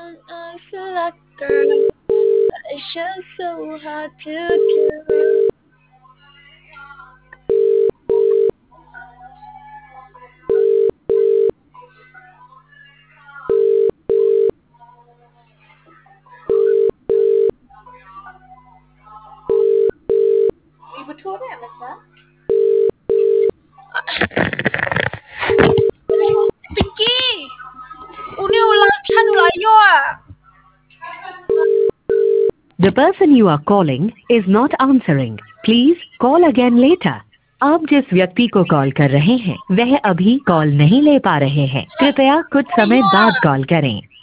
I feel like girl. It's just so hard to do. Ibu Ture mesela. Vicky! Uni ulang chat ulayo ah! The person you are calling is not answering. Please call again later. आप जिस व्यक्ति को call कर रहे हैं वह अभी call नहीं ले पा रहे हैं। कृपया कुछ समय बाद कॉल करें।